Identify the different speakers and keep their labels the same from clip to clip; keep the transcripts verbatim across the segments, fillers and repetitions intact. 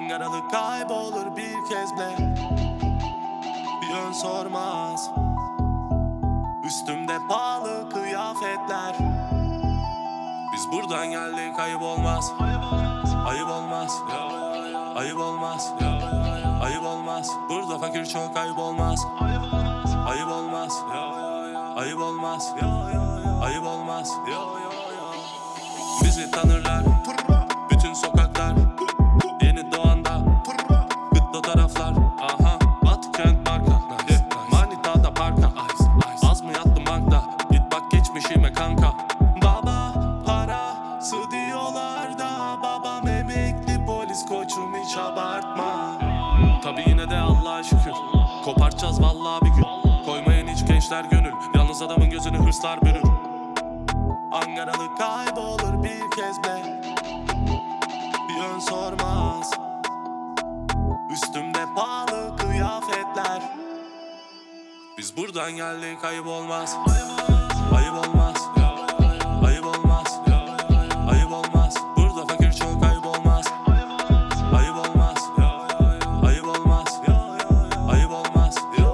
Speaker 1: Angaralı kaybolur bir kez bile, yön sormaz. Üstümde pahalı kıyafetler. Biz buradan geldik, ayıp olmaz. Ayıp olmaz. Ayıp olmaz. Ayıp olmaz. Burada fakir çok, ayıp olmaz. Ayıp olmaz. Ayıp olmaz. Ayıp olmaz. Bizi tanırlar bütün sokaklar, yeni doğanda gıtlı taraflar. Aha, Batıkent marka, Manita'da parka. Az mı yattım bankta, git bak geçmişime kanka. Baba parası diyorlar da, babam emekli polis koçum, hiç abartma. Tabi yine de Allah'a şükür, kopartacağız vallahi bir gün. Koymayın hiç gençler gönül, yalnız adamın gözünü hırslar bürür. Angaralı kaybolur bir kez bile, yön sormaz. Üstümde pahalı kıyafetler. Biz buradan geldik, ayıp olmaz. Ayıp olmaz. Ayıp olmaz. Ayıp olmaz. Burada fakir çok, ayıp olmaz. Ayıp olmaz. Ayıp olmaz. Ayıp olmaz.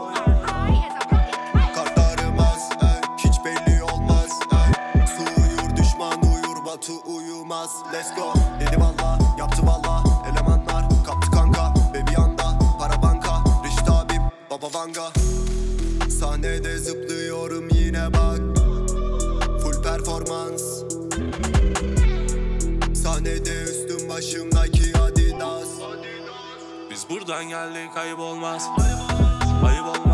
Speaker 2: Kartlarım az, ey, hiç belli olmaz, ey. Su uyur, düşman uyur, Batu uyumaz. Let's go, dedi valla, yaptı valla. Elemanlar kaptı kanka, ve bir anda para banka. Reşit abim, baba vanga. Sahnede zıplıyorum yine bak, full performans. Sahnede üstüm başımdaki Adidas.
Speaker 1: Biz buradan geldik, ayıp olmaz. Ayıp olmaz.